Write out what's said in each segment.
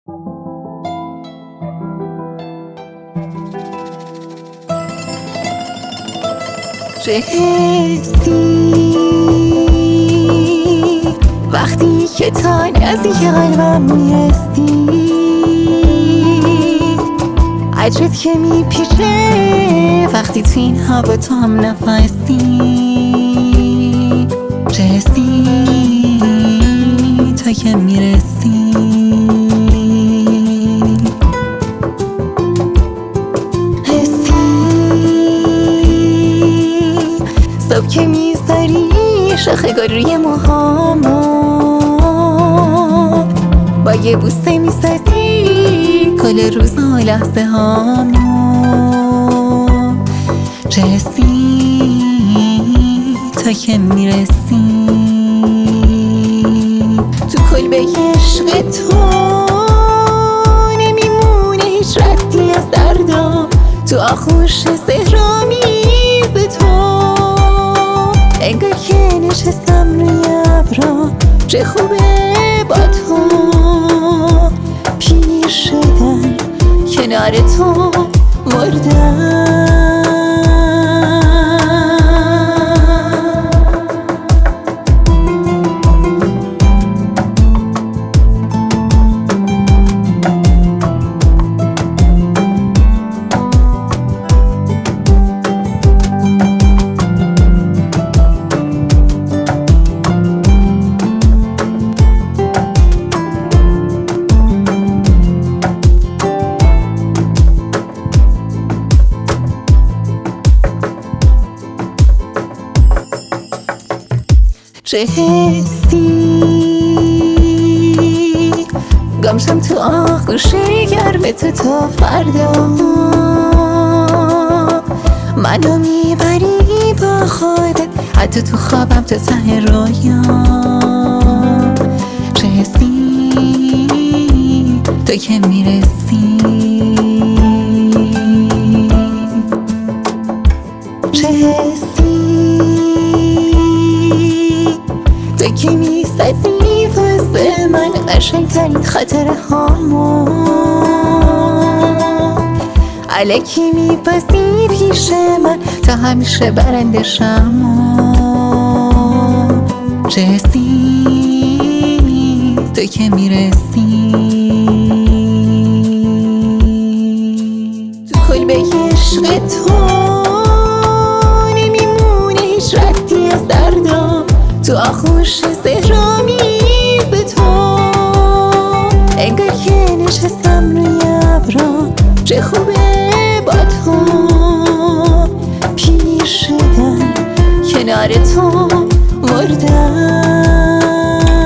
چه حسی وقتی که تا نزدیک قلبم میرسی، عجبت که میپیچه وقتی تو این هوا تو هم نفسی. چه حسی تا که میرسی، صبح که میذاری شاخه‌گل روی موهامو، با یه بوسه میسازی کل روزا و لحظه هامو. چه حسی تا که میرسی، تو کلبه عشق تو نمیمونه هیچ ردی از دردم، تو آغوش سحرآمیز تو انگار که نشستم روی ابرا. چه خوبه با تو پیر شدن، کنار تو مردن. چه حسی گمشم تو آغوش گرم تو تا فردا، منو میبری با خودت حتی تو خوابم تو ته رویا. چه حسی تو که میرسی، چه حسی تو که میسازی واسه من قشنگترین خاطره هامو. الکی میبازی پیش من تا همیشه برنده شمو. چه حسی تو که میرسی، تو کلبه عشق تو نمیمونه هیچ ردی از دردم، تو آغوش سحرآمیز تو انگار که نشستم روی ابرا. چه خوبه با تو پیر شدن، کنار تو مردن.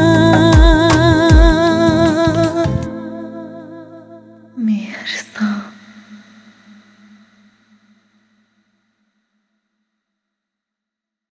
مرسی.